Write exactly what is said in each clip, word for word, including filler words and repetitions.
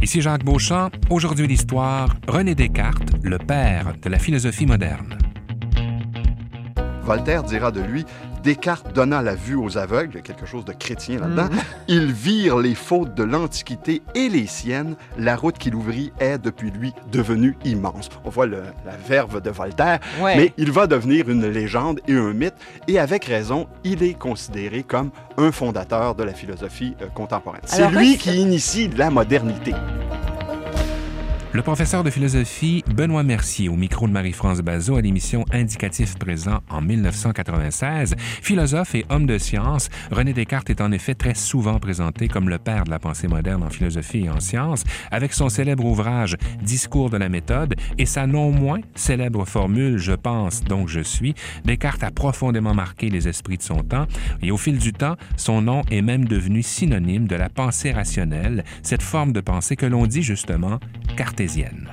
Ici Jacques Beauchamp. Aujourd'hui l'histoire, René Descartes, le père de la philosophie moderne. Voltaire dira de lui: Descartes donna la vue aux aveugles, il y a quelque chose de chrétien là-dedans. Mmh. Ils virent les fautes de l'Antiquité et les siennes. La route qu'il ouvrit est depuis lui devenue immense. On voit le, la verve de Voltaire, ouais. Mais il va devenir une légende et un mythe. Et avec raison, il est considéré comme un fondateur de la philosophie euh, contemporaine. Alors, c'est lui ouais, qui c'est... initie la modernité. Le professeur de philosophie Benoît Mercier au micro de Marie-France Bazot à l'émission Indicatif présent en dix-neuf cent quatre-vingt-seize. Philosophe et homme de science, René Descartes est en effet très souvent présenté comme le père de la pensée moderne en philosophie et en sciences, avec son célèbre ouvrage Discours de la méthode et sa non moins célèbre formule « Je pense, donc je suis ». Descartes a profondément marqué les esprits de son temps et au fil du temps, son nom est même devenu synonyme de la pensée rationnelle, cette forme de pensée que l'on dit justement cartésienne.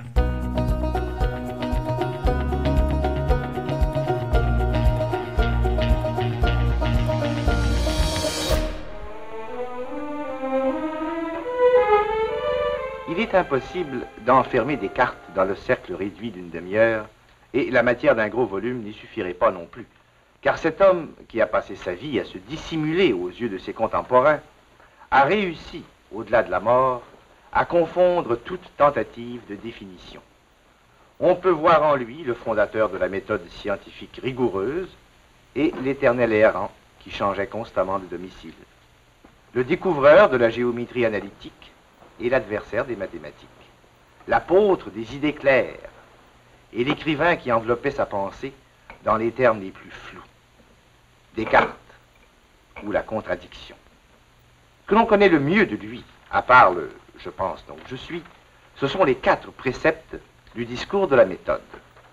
Il est impossible d'enfermer Descartes dans le cercle réduit d'une demi-heure, et la matière d'un gros volume n'y suffirait pas non plus. Car cet homme, qui a passé sa vie à se dissimuler aux yeux de ses contemporains, a réussi, au-delà de la mort, à confondre toute tentative de définition. On peut voir en lui le fondateur de la méthode scientifique rigoureuse et l'éternel errant qui changeait constamment de domicile, le découvreur de la géométrie analytique et l'adversaire des mathématiques, l'apôtre des idées claires et l'écrivain qui enveloppait sa pensée dans les termes les plus flous. Descartes, ou la contradiction. Ce que l'on connaît le mieux de lui, à part le « je pense donc je suis », ce sont les quatre préceptes du discours de la méthode.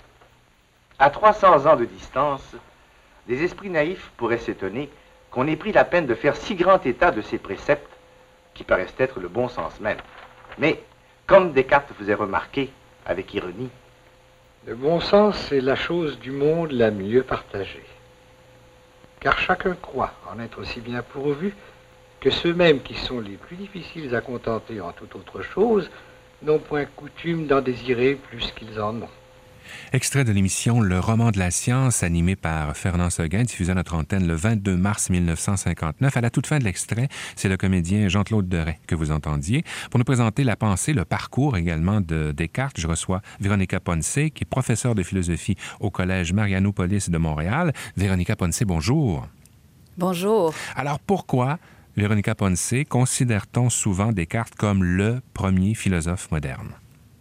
À trois cents ans de distance, des esprits naïfs pourraient s'étonner qu'on ait pris la peine de faire si grand état de ces préceptes qui paraissent être le bon sens même. Mais, comme Descartes faisait remarquer, avec ironie, le bon sens est la chose du monde la mieux partagée. Car chacun croit en être aussi bien pourvu que ceux-mêmes qui sont les plus difficiles à contenter en toute autre chose n'ont point coutume d'en désirer plus qu'ils en ont. Extrait de l'émission Le roman de la science, animé par Fernand Seguin, diffusé à notre antenne le vingt-deux mars mille neuf cent cinquante-neuf. À la toute fin de l'extrait, c'est le comédien Jean-Claude Deray que vous entendiez. Pour nous présenter la pensée, le parcours également de Descartes, je reçois Véronica Ponce, qui est professeure de philosophie au Collège Marianopolis de Montréal. Véronica Ponce, bonjour. Bonjour. Alors pourquoi, Véronica Ponce, considère-t-on souvent Descartes comme le premier philosophe moderne?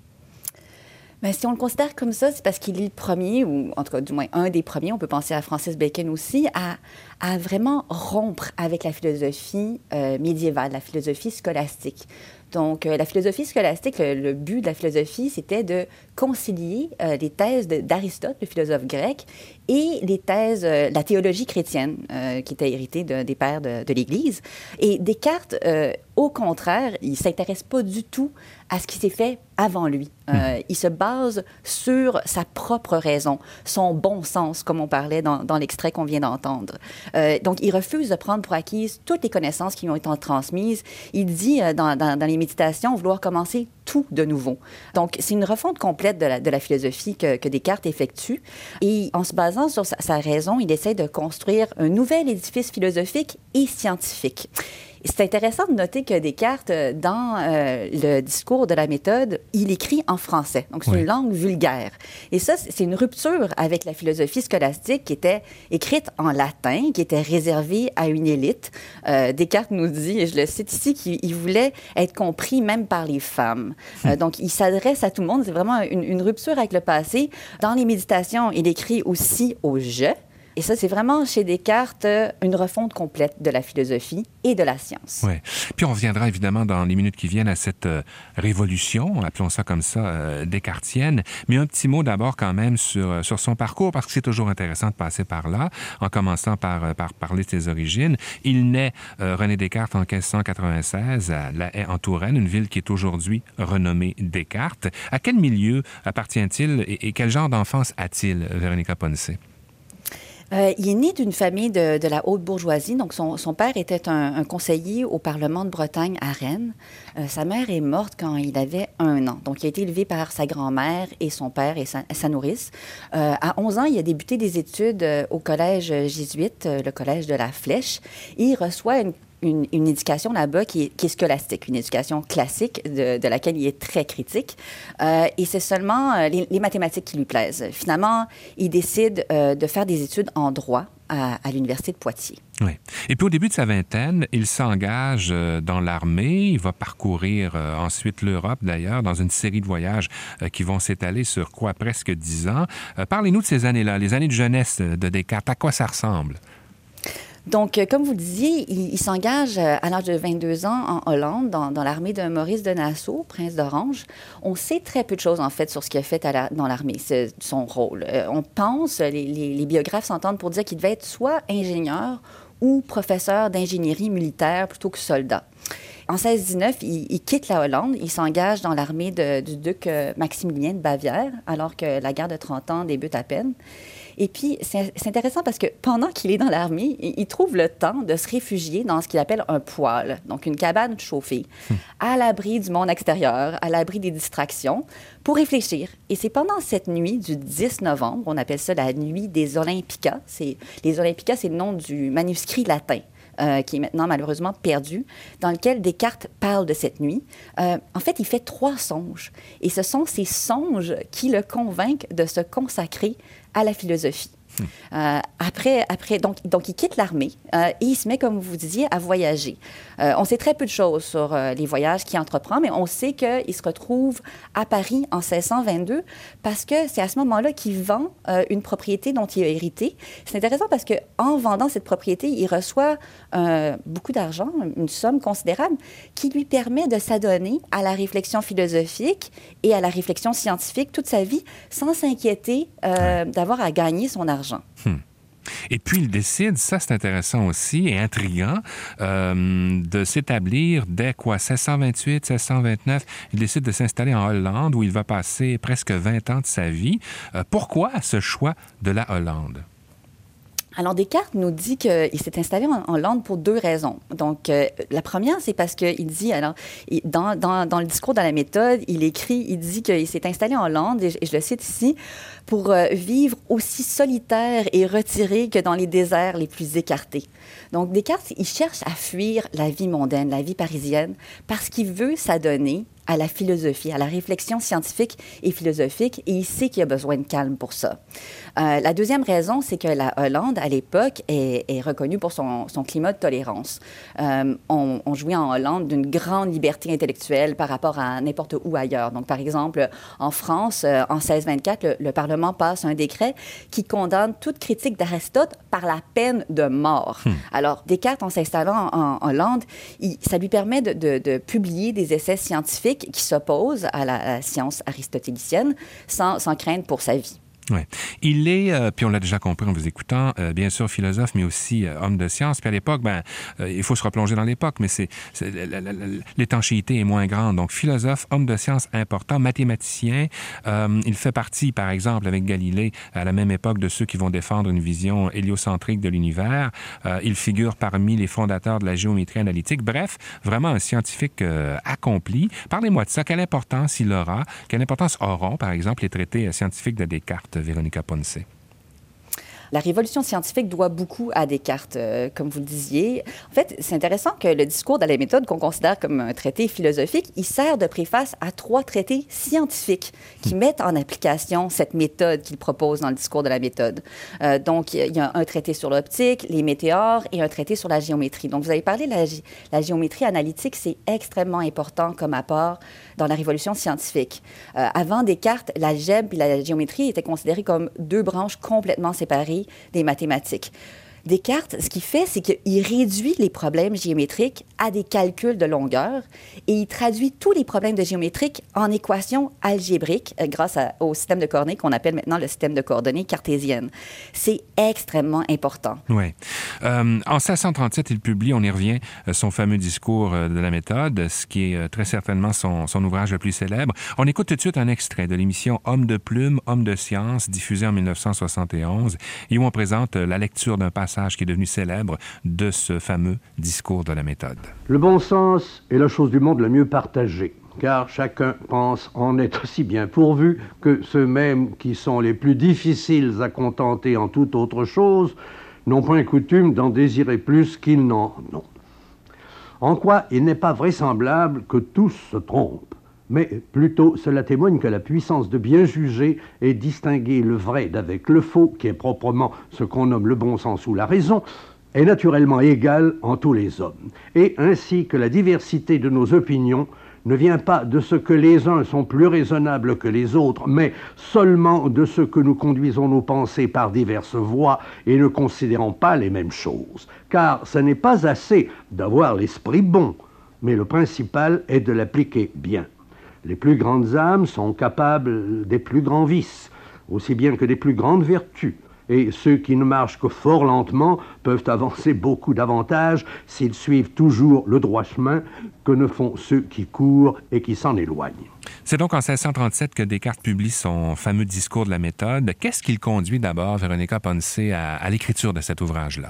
Mais si on le considère comme ça, c'est parce qu'il est le premier, ou en tout cas du moins un des premiers, on peut penser à Francis Bacon aussi, à, à vraiment rompre avec la philosophie euh, médiévale, la philosophie scolastique. Donc, euh, la philosophie scolastique, le, le but de la philosophie, c'était de concilier euh, les thèses de, d'Aristote, le philosophe grec, et les thèses, euh, la théologie chrétienne, euh, qui était héritée de, des pères de, de l'Église. Et Descartes, euh, au contraire, il ne s'intéresse pas du tout à ce qui s'est fait avant lui. Euh, mmh. Il se base sur sa propre raison, son bon sens, comme on parlait dans, dans l'extrait qu'on vient d'entendre. Euh, donc, il refuse de prendre pour acquises toutes les connaissances qui lui ont été transmises. Il dit euh, dans, dans, dans les méditations vouloir commencer tout de nouveau. Donc, c'est une refonte complète de la, de la philosophie que, que Descartes effectue. Et en se basant sur sa, sa raison, il essaie de construire un nouvel édifice philosophique et scientifique. C'est intéressant de noter que Descartes, dans euh, le discours de la méthode, il écrit en français. Donc, c'est oui. une langue vulgaire. Et ça, c'est une rupture avec la philosophie scolastique qui était écrite en latin, qui était réservée à une élite. Euh, Descartes nous dit, et je le cite ici, qu'il voulait être compris même par les femmes. Euh, donc, il s'adresse à tout le monde. C'est vraiment une, une rupture avec le passé. Dans les méditations, il écrit aussi au « je ». Et ça, c'est vraiment, chez Descartes, une refonte complète de la philosophie et de la science. Oui. Puis on reviendra évidemment dans les minutes qui viennent à cette euh, révolution, appelons ça comme ça, euh, descartienne. Mais un petit mot d'abord quand même sur, sur son parcours, parce que c'est toujours intéressant de passer par là, en commençant par, par parler de ses origines. Il naît, euh, René Descartes, en quinze cent quatre-vingt-seize, à La Haye, en Touraine, une ville qui est aujourd'hui renommée Descartes. À quel milieu appartient-il et, et quel genre d'enfance a-t-il, Véronica Ponce? Euh, il est né d'une famille de, de la haute bourgeoisie. Donc, son, son père était un, un conseiller au Parlement de Bretagne à Rennes. Euh, sa mère est morte quand il avait un an. Donc, il a été élevé par sa grand-mère et son père et sa, sa nourrice. Euh, à onze ans, il a débuté des études euh, au collège jésuite, euh, le collège de la Flèche. Et il reçoit une Une, une éducation là-bas qui est, qui est scolastique, une éducation classique de, de laquelle il est très critique. Euh, et c'est seulement euh, les, les mathématiques qui lui plaisent. Finalement, il décide euh, de faire des études en droit à, à l'Université de Poitiers. Oui. Et puis au début de sa vingtaine, il s'engage euh, dans l'armée. Il va parcourir euh, ensuite l'Europe, d'ailleurs, dans une série de voyages euh, qui vont s'étaler sur quoi, presque dix ans. Euh, parlez-nous de ces années-là, les années de jeunesse de Descartes. À quoi ça ressemble? Donc, comme vous le disiez, il, il s'engage à l'âge de vingt-deux ans en Hollande, dans, dans l'armée de Maurice de Nassau, prince d'Orange. On sait très peu de choses, en fait, sur ce qu'il a fait à la, dans l'armée, c'est son rôle. Euh, on pense, les, les, les biographes s'entendent pour dire qu'il devait être soit ingénieur ou professeur d'ingénierie militaire plutôt que soldat. En seize dix-neuf, il, il quitte la Hollande. Il s'engage dans l'armée de, du duc Maximilien de Bavière, alors que la guerre de trente ans débute à peine. Et puis, c'est, c'est intéressant parce que pendant qu'il est dans l'armée, il, il trouve le temps de se réfugier dans ce qu'il appelle un poêle, donc une cabane chauffée, hum. à l'abri du monde extérieur, à l'abri des distractions, pour réfléchir. Et c'est pendant cette nuit du dix novembre, on appelle ça la nuit des Olympicas. C'est, les Olympicas, c'est le nom du manuscrit latin. Euh, qui est maintenant malheureusement perdu, dans lequel Descartes parle de cette nuit. Euh, en fait, il fait trois songes. Et ce sont ces songes qui le convainquent de se consacrer à la philosophie. Euh, après, après donc, donc, il quitte l'armée euh, et il se met, comme vous disiez, à voyager. Euh, on sait très peu de choses sur euh, les voyages qu'il entreprend, mais on sait qu'il se retrouve à Paris en seize cent vingt-deux parce que c'est à ce moment-là qu'il vend euh, une propriété dont il a hérité. C'est intéressant parce qu'en vendant cette propriété, il reçoit euh, beaucoup d'argent, une somme considérable, qui lui permet de s'adonner à la réflexion philosophique et à la réflexion scientifique toute sa vie sans s'inquiéter euh, d'avoir à gagner son argent. Hmm. Et puis, il décide, ça c'est intéressant aussi et intriguant, euh, de s'établir dès quoi, seize cent vingt-huit, seize cent vingt-neuf, il décide de s'installer en Hollande où il va passer presque vingt ans de sa vie. Euh, pourquoi ce choix de la Hollande? Alors, Descartes nous dit qu'il s'est installé en Hollande pour deux raisons. Donc, euh, la première, c'est parce qu'il dit, alors, il, dans, dans, dans le discours de la méthode, il écrit, il dit qu'il s'est installé en Hollande, et je, et je le cite ici, pour euh, vivre aussi solitaire et retiré que dans les déserts les plus écartés. Donc, Descartes, il cherche à fuir la vie mondaine, la vie parisienne, parce qu'il veut s'adonner à la philosophie, à la réflexion scientifique et philosophique, et il sait qu'il a besoin de calme pour ça. Euh, la deuxième raison, c'est que la Hollande, à l'époque, est, est reconnue pour son, son climat de tolérance. Euh, on, on jouit en Hollande d'une grande liberté intellectuelle par rapport à n'importe où ailleurs. Donc, par exemple, en France, euh, en seize vingt-quatre, le, le Parlement passe un décret qui condamne toute critique d'Aristote par la peine de mort. Hmm. Alors, Descartes, en s'installant en, en Hollande, il, ça lui permet de, de, de publier des essais scientifiques qui s'oppose à la, à la science aristotélicienne sans, sans crainte pour sa vie. Oui. Il est, euh, puis on l'a déjà compris en vous écoutant, euh, bien sûr philosophe, mais aussi euh, homme de science. Puis à l'époque, ben, euh, il faut se replonger dans l'époque, mais c'est, c'est l'étanchéité est moins grande. Donc philosophe, homme de science important, mathématicien. Euh, il fait partie, par exemple, avec Galilée, à la même époque, de ceux qui vont défendre une vision héliocentrique de l'univers. Euh, il figure parmi les fondateurs de la géométrie analytique. Bref, vraiment un scientifique euh, accompli. Parlez-moi de ça. Quelle importance il aura? Quelle importance auront, par exemple, les traités scientifiques de Descartes? Véronica Ponce. La révolution scientifique doit beaucoup à Descartes, euh, comme vous le disiez. En fait, c'est intéressant que le discours de la méthode, qu'on considère comme un traité philosophique, il sert de préface à trois traités scientifiques qui mmh. mettent en application cette méthode qu'il propose dans le discours de la méthode. Euh, donc, il y a un traité sur l'optique, les météores et un traité sur la géométrie. Donc, vous avez parlé de la, gé- la géométrie analytique, c'est extrêmement important comme apport dans la révolution scientifique. Euh, avant Descartes, l'algèbre et la géométrie étaient considérées comme deux branches complètement séparées des mathématiques. Descartes, ce qu'il fait, c'est qu'il réduit les problèmes géométriques à des calculs de longueur et il traduit tous les problèmes de géométrique en équations algébriques euh, grâce à, au système de coordonnées qu'on appelle maintenant le système de coordonnées cartésiennes. C'est extrêmement important. Oui. Euh, en seize cent trente-sept, il publie, on y revient, son fameux discours de la méthode, ce qui est très certainement son, son ouvrage le plus célèbre. On écoute tout de suite un extrait de l'émission Homme de plume, Homme de science, diffusée en mille neuf cent soixante et onze, et où on présente la lecture d'un passage qui est devenu célèbre de ce fameux discours de la méthode. Le bon sens est la chose du monde la mieux partagée, car chacun pense en être aussi bien pourvu que ceux-mêmes qui sont les plus difficiles à contenter en toute autre chose n'ont point coutume d'en désirer plus qu'ils n'en ont. En quoi il n'est pas vraisemblable que tous se trompent, mais plutôt cela témoigne que la puissance de bien juger et distinguer le vrai d'avec le faux, qui est proprement ce qu'on nomme le bon sens ou la raison, est naturellement égale en tous les hommes, et ainsi que la diversité de nos opinions ne vient pas de ce que les uns sont plus raisonnables que les autres, mais seulement de ce que nous conduisons nos pensées par diverses voies et ne considérons pas les mêmes choses. Car ce n'est pas assez d'avoir l'esprit bon, mais le principal est de l'appliquer bien. Les plus grandes âmes sont capables des plus grands vices, aussi bien que des plus grandes vertus. Et ceux qui ne marchent que fort lentement peuvent avancer beaucoup davantage s'ils suivent toujours le droit chemin que ne font ceux qui courent et qui s'en éloignent. C'est donc en seize cent trente-sept que Descartes publie son fameux discours de la méthode. Qu'est-ce qui le conduit d'abord, Véronica Ponce, à, à l'écriture de cet ouvrage-là?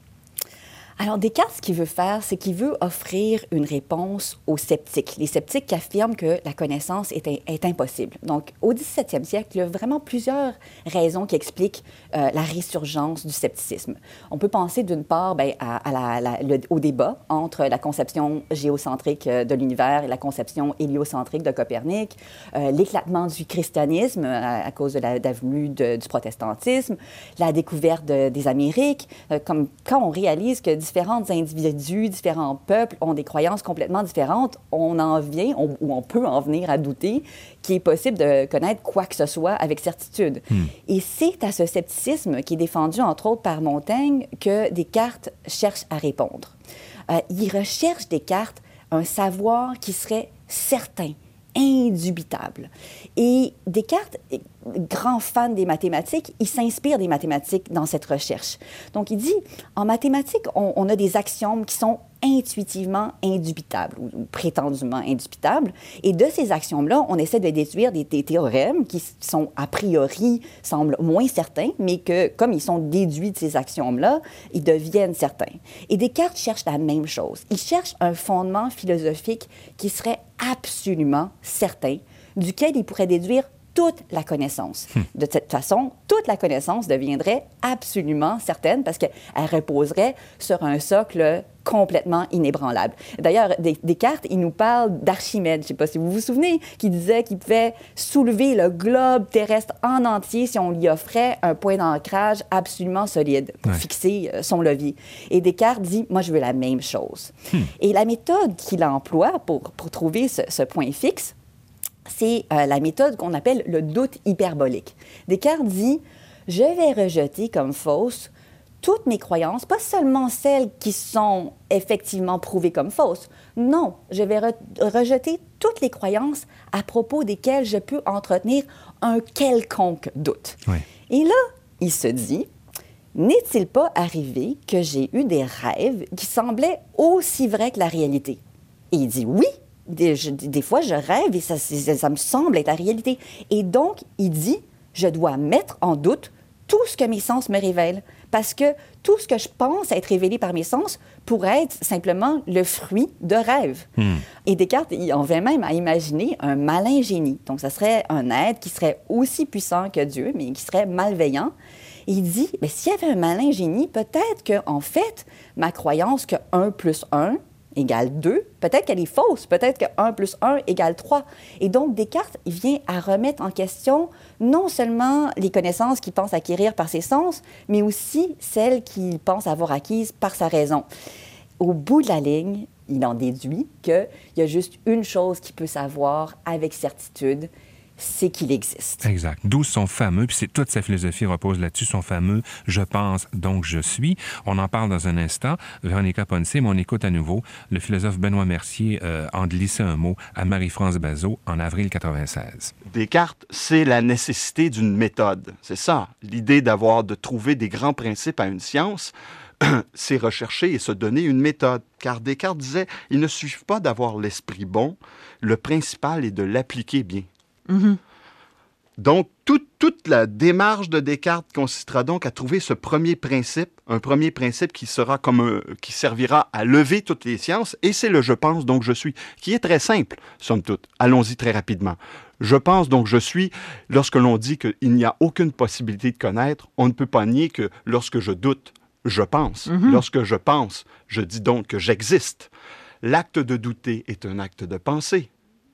Alors, Descartes, ce qu'il veut faire, c'est qu'il veut offrir une réponse aux sceptiques. Les sceptiques qui affirment que la connaissance est, est impossible. Donc, au dix-septième siècle, il y a vraiment plusieurs raisons qui expliquent euh, la résurgence du scepticisme. On peut penser d'une part ben, à, à la, la, le, au débat entre la conception géocentrique de l'univers et la conception héliocentrique de Copernic, euh, l'éclatement du christianisme à, à cause de la, de la venue de, du protestantisme, la découverte de, des Amériques, euh, comme quand on réalise que différents individus, différents peuples ont des croyances complètement différentes, on en vient, on, ou on peut en venir à douter qu'il est possible de connaître quoi que ce soit avec certitude. Hmm. Et c'est à ce scepticisme qui est défendu, entre autres, par Montaigne, que Descartes cherche à répondre. Euh, il recherche, Descartes, un savoir qui serait certain, indubitable. Et Descartes, grand fan des mathématiques, il s'inspire des mathématiques dans cette recherche. Donc, il dit, en mathématiques, on, on a des axiomes qui sont intuitivement indubitables, ou, ou prétendument indubitables. Et de ces axiomes-là, on essaie de déduire des, des théorèmes qui sont, a priori, semblent moins certains, mais que, comme ils sont déduits de ces axiomes-là, ils deviennent certains. Et Descartes cherche la même chose. Il cherche un fondement philosophique qui serait absolument certain, duquel il pourrait déduire toute la connaissance. Hmm. De cette façon, toute la connaissance deviendrait absolument certaine parce qu'elle reposerait sur un socle complètement inébranlable. D'ailleurs, Descartes, il nous parle d'Archimède, je ne sais pas si vous vous souvenez, qui disait qu'il pouvait soulever le globe terrestre en entier si on lui offrait un point d'ancrage absolument solide pour ouais. fixer son levier. Et Descartes dit, moi, je veux la même chose. Hmm. Et la méthode qu'il emploie pour, pour trouver ce, ce point fixe, c'est euh, la méthode qu'on appelle le doute hyperbolique. Descartes dit, je vais rejeter comme fausses toutes mes croyances, pas seulement celles qui sont effectivement prouvées comme fausses. Non, je vais re- rejeter toutes les croyances à propos desquelles je peux entretenir un quelconque doute. Oui. Et là, il se dit, n'est-il pas arrivé que j'ai eu des rêves qui semblaient aussi vrais que la réalité? Et il dit oui. Des, je, des fois, je rêve et ça, ça, ça me semble être la réalité. Et donc, il dit, je dois mettre en doute tout ce que mes sens me révèlent, parce que tout ce que je pense être révélé par mes sens pourrait être simplement le fruit de rêves. Hmm. Et Descartes, il en vient même à imaginer un malin génie. Donc, ça serait un être qui serait aussi puissant que Dieu, mais qui serait malveillant. Et il dit, mais s'il y avait un malin génie, peut-être qu'en fait, ma croyance que un plus un égale deux, peut-être qu'elle est fausse, peut-être que un plus un égale trois. Et donc, Descartes, il vient à remettre en question non seulement les connaissances qu'il pense acquérir par ses sens, mais aussi celles qu'il pense avoir acquises par sa raison. Au bout de la ligne, il en déduit qu'il y a juste une chose qu'il peut savoir avec certitude, c'est qu'il existe. Exact. D'où son fameux, puis c'est, toute sa philosophie repose là-dessus, son fameux « je pense, donc je suis ». On en parle dans un instant. Véronica Ponce, mais on écoute à nouveau le philosophe Benoît Mercier euh, en glisser un mot à Marie-France Bazot en avril quatre-vingt-seize. Descartes, c'est la nécessité d'une méthode. C'est ça, l'idée d'avoir, de trouver des grands principes à une science, c'est rechercher et se donner une méthode. Car Descartes disait, il ne suffit pas d'avoir l'esprit bon, le principal est de l'appliquer bien. Mm-hmm. Donc, tout, toute la démarche de Descartes consistera donc à trouver ce premier principe, un premier principe qui sera comme un, qui servira à lever toutes les sciences, et c'est le « je pense, donc je suis », qui est très simple, somme toute. Allons-y très rapidement. Je pense, donc je suis, lorsque l'on dit qu'il n'y a aucune possibilité de connaître, on ne peut pas nier que lorsque je doute, je pense. Mm-hmm. Lorsque je pense, je dis donc que j'existe. L'acte de douter est un acte de pensée.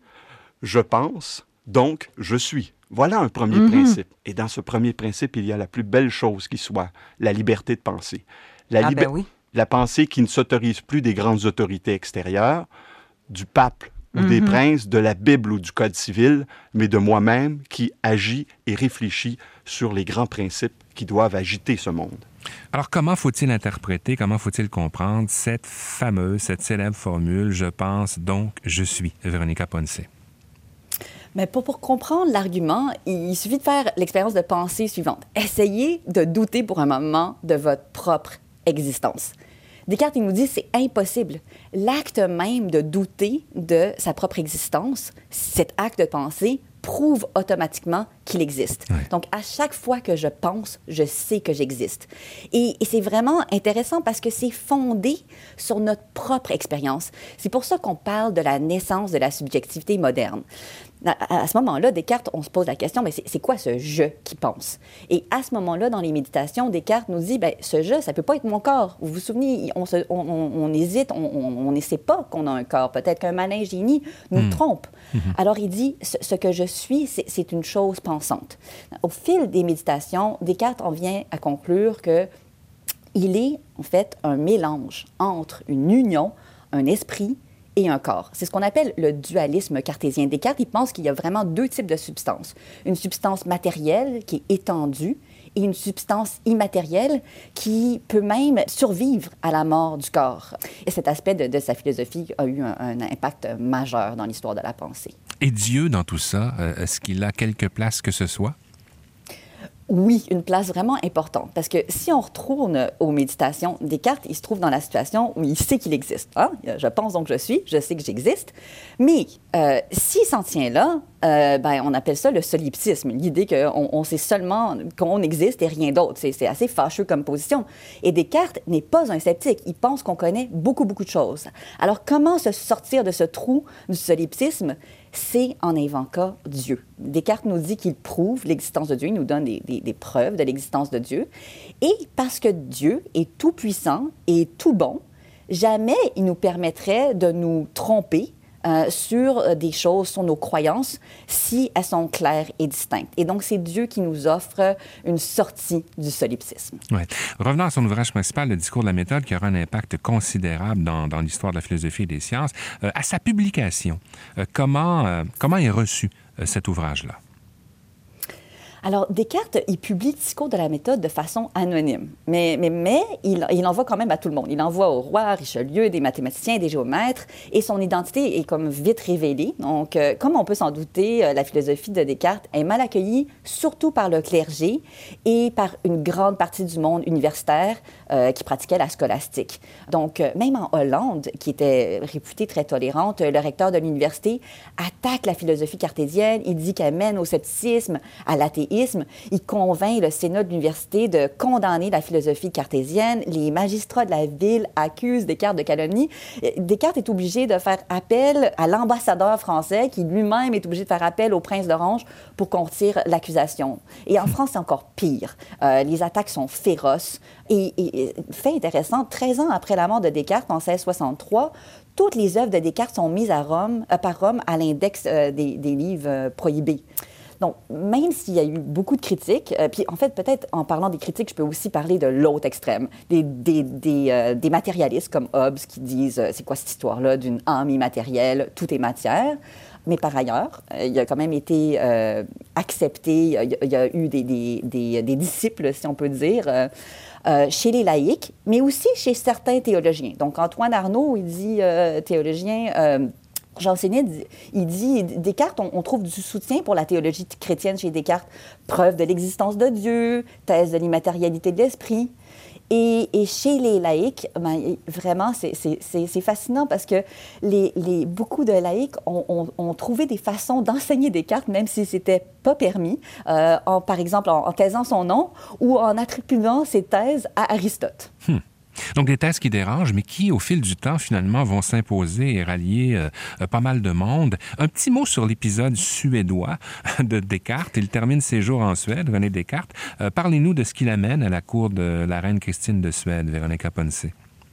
Je pense, donc je suis. Voilà un premier mm-hmm. principe. Et dans ce premier principe, il y a la plus belle chose qui soit, la liberté de penser. La, ah liber... ben oui. la pensée qui ne s'autorise plus des grandes autorités extérieures, du pape ou mm-hmm. des princes, de la Bible ou du Code civil, mais de moi-même qui agis et réfléchis sur les grands principes qui doivent agiter ce monde. Alors, comment faut-il interpréter, comment faut-il comprendre cette fameuse, cette célèbre formule « je pense, donc je suis », Véronica Ponce? Mais pour, pour comprendre l'argument, il suffit de faire l'expérience de pensée suivante. Essayez de douter pour un moment de votre propre existence. Descartes, il nous dit c'est impossible. L'acte même de douter de sa propre existence, cet acte de pensée, prouve automatiquement qu'il existe. Ouais. Donc, à chaque fois que je pense, je sais que j'existe. Et, et c'est vraiment intéressant parce que c'est fondé sur notre propre expérience. C'est pour ça qu'on parle de la naissance de la subjectivité moderne. À, à ce moment-là, Descartes, on se pose la question, mais c'est, c'est quoi ce « je » qui pense? Et à ce moment-là, dans les méditations, Descartes nous dit, bien, ce « je », ça ne peut pas être mon corps. Vous vous souvenez, on, se, on, on, on hésite, on ne sait pas qu'on a un corps. Peut-être qu'un malin génie nous mmh. trompe. Mmh. Alors, il dit, ce, ce que je suis, c'est, c'est une chose pensante. Au fil des méditations, Descartes en vient à conclure que il est, en fait, un mélange entre une union, un esprit et un corps. C'est ce qu'on appelle le dualisme cartésien. Descartes, il pense qu'il y a vraiment deux types de substances. Une substance matérielle qui est étendue et une substance immatérielle qui peut même survivre à la mort du corps. Et cet aspect de, de sa philosophie a eu un, un impact majeur dans l'histoire de la pensée. Et Dieu, dans tout ça, est-ce qu'il a quelque place que ce soit? Oui, une place vraiment importante. Parce que si on retourne aux méditations, Descartes, il se trouve dans la situation où il sait qu'il existe. Hein? Je pense donc je suis, je sais que j'existe. Mais euh, s'il s'en tient là, euh, ben, on appelle ça le solipsisme, l'idée qu'on on sait seulement qu'on existe et rien d'autre. C'est, c'est assez fâcheux comme position. Et Descartes n'est pas un sceptique. Il pense qu'on connaît beaucoup, beaucoup de choses. Alors, comment se sortir de ce trou du solipsisme? C'est en invoquant Dieu. Descartes nous dit qu'il prouve l'existence de Dieu, il nous donne des, des, des preuves de l'existence de Dieu. Et parce que Dieu est tout-puissant et tout bon, jamais il nous permettrait de nous tromper euh, sur des choses, sur nos croyances, si elles sont claires et distinctes. Et donc, c'est Dieu qui nous offre une sortie du solipsisme. Ouais. Revenons à son ouvrage principal, Le discours de la méthode, qui aura un impact considérable dans, dans l'histoire de la philosophie et des sciences. Euh, à sa publication, euh, comment, euh, comment est reçu euh, cet ouvrage-là? Alors, Descartes, il publie le discours de la méthode de façon anonyme, mais, mais, mais il, il envoie quand même à tout le monde. Il envoie au roi, à Richelieu, des mathématiciens, des géomètres, et son identité est comme vite révélée. Donc, euh, comme on peut s'en douter, euh, la philosophie de Descartes est mal accueillie, surtout par le clergé et par une grande partie du monde universitaire euh, qui pratiquait la scolastique. Donc, euh, même en Hollande, qui était réputée très tolérante, le recteur de l'université attaque la philosophie cartésienne. Il dit qu'elle mène au scepticisme, à l'athéisme. Il convainc le Sénat de l'université de condamner la philosophie cartésienne. Les magistrats de la ville accusent Descartes de calomnie. Descartes est obligé de faire appel à l'ambassadeur français, qui lui-même est obligé de faire appel au prince d'Orange pour qu'on retire l'accusation. Et en France, c'est encore pire. Euh, les attaques sont féroces. Et, et, et fait intéressant, treize ans après la mort de Descartes, en seize soixante-trois, toutes les œuvres de Descartes sont mises à Rome, euh, par Rome à l'index euh, des, des livres euh, prohibés. Donc, même s'il y a eu beaucoup de critiques, euh, puis en fait, peut-être en parlant des critiques, je peux aussi parler de l'autre extrême, des, des, des, euh, des matérialistes comme Hobbes qui disent euh, c'est quoi cette histoire-là d'une âme immatérielle, tout est matière. Mais par ailleurs, euh, il a quand même été euh, accepté, il y, a, il y a eu des, des, des, des disciples, si on peut dire, euh, euh, chez les laïcs, mais aussi chez certains théologiens. Donc, Antoine Arnaud, il dit, euh, théologien, euh, j'enseignais, il dit, Descartes, on, on trouve du soutien pour la théologie chrétienne chez Descartes, preuve de l'existence de Dieu, thèse de l'immatérialité de l'esprit. Et, et chez les laïcs, ben, vraiment, c'est, c'est, c'est, c'est fascinant parce que les, les, beaucoup de laïcs ont, ont, ont trouvé des façons d'enseigner Descartes, même si ce n'était pas permis, euh, en, par exemple en, en taisant son nom ou en attribuant ses thèses à Aristote. Hmm. Donc, des thèses qui dérangent, mais qui, au fil du temps, finalement, vont s'imposer et rallier euh, pas mal de monde. Un petit mot sur l'épisode suédois de Descartes. Il termine ses jours en Suède, René Descartes. Euh, parlez-nous de ce qui l'amène à la cour de la reine Christine de Suède, Véronica Ponce.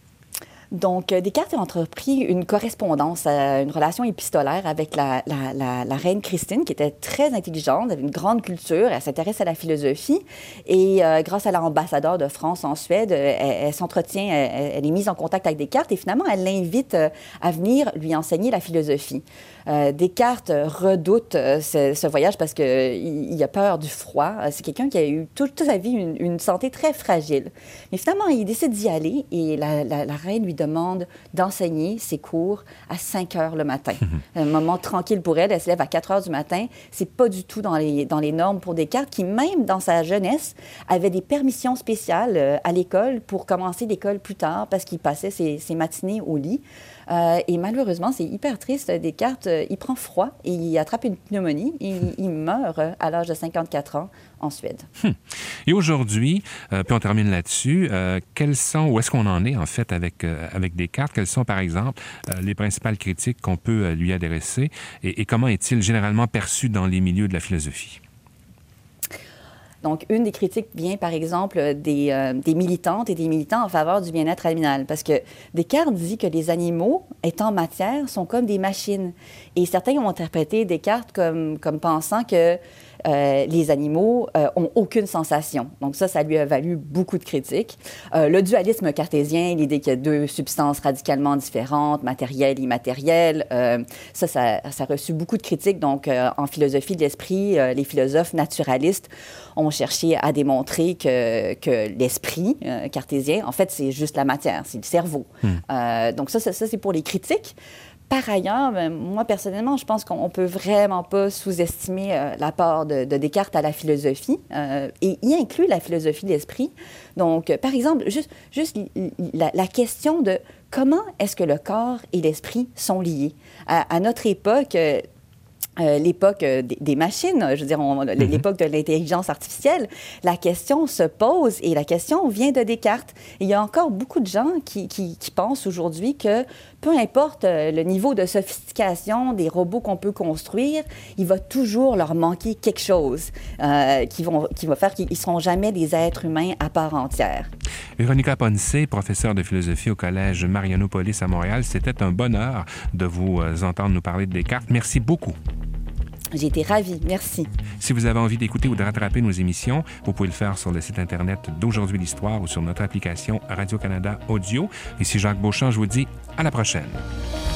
Donc, Descartes a entrepris une correspondance, une relation épistolaire avec la, la, la, la reine Christine, qui était très intelligente, avait une grande culture, elle s'intéresse à la philosophie. Et euh, grâce à l'ambassadeur de France en Suède, elle, elle s'entretient, elle, elle est mise en contact avec Descartes et finalement, elle l'invite à venir lui enseigner la philosophie. Euh, Descartes redoute euh, ce, ce voyage parce qu'il il a peur du froid. C'est quelqu'un qui a eu toute, toute sa vie une, une santé très fragile. Mais finalement, il décide d'y aller et la, la, la reine lui demande d'enseigner ses cours à cinq heures le matin. Un moment tranquille pour elle. Elle se lève à quatre heures du matin. C'est pas du tout dans les, dans les normes pour Descartes, qui, même dans sa jeunesse, avait des permissions spéciales euh, à l'école pour commencer l'école plus tard parce qu'il passait ses, ses matinées au lit. Euh, et malheureusement, c'est hyper triste. Descartes, euh, il prend froid et il attrape une pneumonie et il, il meurt euh, à l'âge de cinquante-quatre ans en Suède. Hum. Et aujourd'hui, euh, puis on termine là-dessus, euh, quels sont, où est-ce qu'on en est en fait avec, euh, avec Descartes? Quelles sont par exemple euh, les principales critiques qu'on peut euh, lui adresser et, et comment est-il généralement perçu dans les milieux de la philosophie? Donc, une des critiques vient, par exemple, des, euh, des militantes et des militants en faveur du bien-être animal. Parce que Descartes dit que les animaux, étant matière, sont comme des machines. Et certains ont interprété Descartes comme, comme pensant que euh, les animaux euh, ont aucune sensation. Donc ça, ça lui a valu beaucoup de critiques. Euh, le dualisme cartésien, l'idée qu'il y a deux substances radicalement différentes, matérielles et immatérielles, euh, ça, ça, ça a reçu beaucoup de critiques. Donc, euh, en philosophie de l'esprit, euh, les philosophes naturalistes ont cherché à démontrer que, que l'esprit euh, cartésien, en fait, c'est juste la matière, c'est le cerveau. Mmh. Euh, donc ça, ça, ça, c'est pour les critiques. Par ailleurs, ben, moi, personnellement, je pense qu'on ne peut vraiment pas sous-estimer euh, l'apport de, de Descartes à la philosophie, euh, et y inclut la philosophie de l'esprit. Donc, euh, par exemple, juste, juste la, la question de comment est-ce que le corps et l'esprit sont liés. À, à notre époque, euh, Euh, l'époque euh, des, des machines, je veux dire, on, mm-hmm. l'époque de l'intelligence artificielle, la question se pose et la question vient de Descartes. Et il y a encore beaucoup de gens qui, qui, qui pensent aujourd'hui que peu importe euh, le niveau de sophistication des robots qu'on peut construire, il va toujours leur manquer quelque chose euh, qui, vont, qui va faire qu'ils ne seront jamais des êtres humains à part entière. Véronica Ponce, professeure de philosophie au Collège Marianopolis à Montréal, c'était un bonheur de vous entendre nous parler de Descartes. Merci beaucoup. J'ai été ravie. Merci. Si vous avez envie d'écouter ou de rattraper nos émissions, vous pouvez le faire sur le site Internet d'Aujourd'hui l'Histoire ou sur notre application Radio-Canada Audio. Ici Jacques Beauchamp, je vous dis à la prochaine.